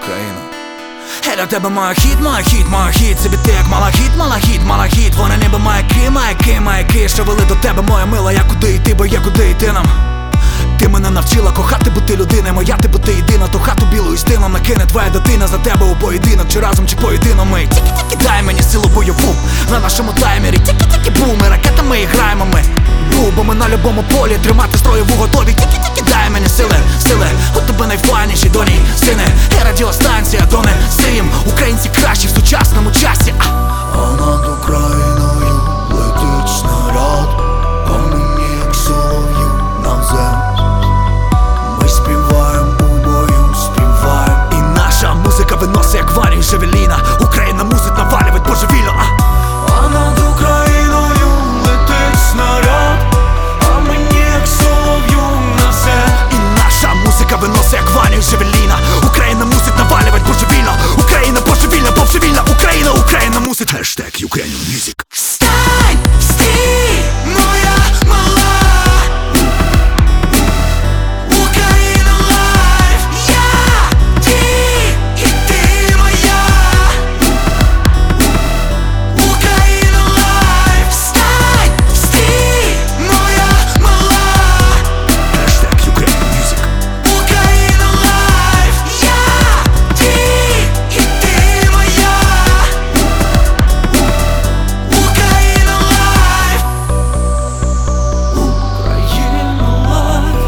Україна. Для тебе моя хіт, моя хіт, моя хіт. Це ти як малахіт, малахіт, малахіт. Вони ніби маяки, маяки, маяки, що вели до тебе, моя мила. Я куди йти, бо є куди йти нам. Ти мене навчила кохати, бути людиною. Моя ти бути єдина, ту хату білу і стилом накине твоя дитина за тебе у поєдинок, чи разом, чи поєдино ми. Тільки-тільки дай мені силу бойову на нашому таймері. Тільки-тільки бум, ми ракетами і граємо ми. Бо ми на любому полі тримати строєву готові. Тільки-тільки дай мені сили, сили. У тебе найфайніші доні, сини. І радіостанція дони сим. Українці кращі в сучасному часі. А над Україною летить снаряд, а мені як солов'ю навзем. Ми співаємо у бою, співаємо. І наша музика виносить як варію Шевеліна. Україна мусить навалювать божевільно. А над Україною летить снаряд, а мені як солов'ю навзем. І наша музика виносить як варію Шевеліна. Україна мусить навалювать божевільно. Україна божевільна, божевільна Україна. Україна мусить. Hashtag Ukrainian Music. Встань, стій, моя мала. Україна лайф, я, ти, і ти моя. Україна лайф, встань, стій, моя мала. Hashtag Ukrainian Music. Україна лайф, я, ти, і ти моя. Україна лайф, Україна лайф,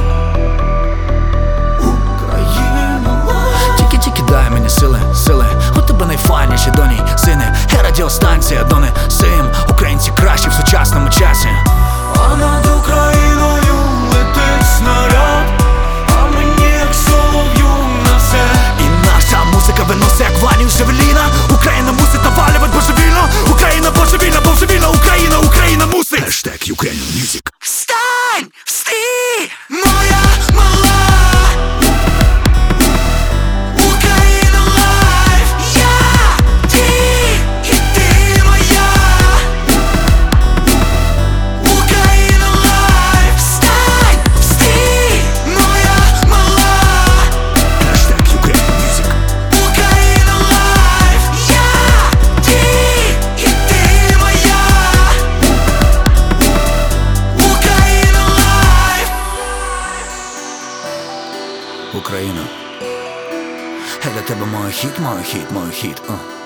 Україна лайф. Тільки-тільки дай мені сили, сили. У тебе найфайніші доні, сини. І радіостанція дони сим. Українці кращі в сучасному часі. А над Україною летить снаряд, а мені як солов'ю навзем. І наша музика виносить як ванію Шевеліна. Україна мусить навалювать божевільно. Україна божевільна, божевільна Україна. Україна мусить. Hashtag Ukrainian Music. Встань, стій, моя мала. Україна лайф, я, ти, і ти моя. Україна лайф, встань, стій, моя мала. Hashtag Ukrainian Music. Україна лайф, я, ти, і ти моя. Україна лайф. Україна. Для тебе моя хіт, моя хіт, моя хіт.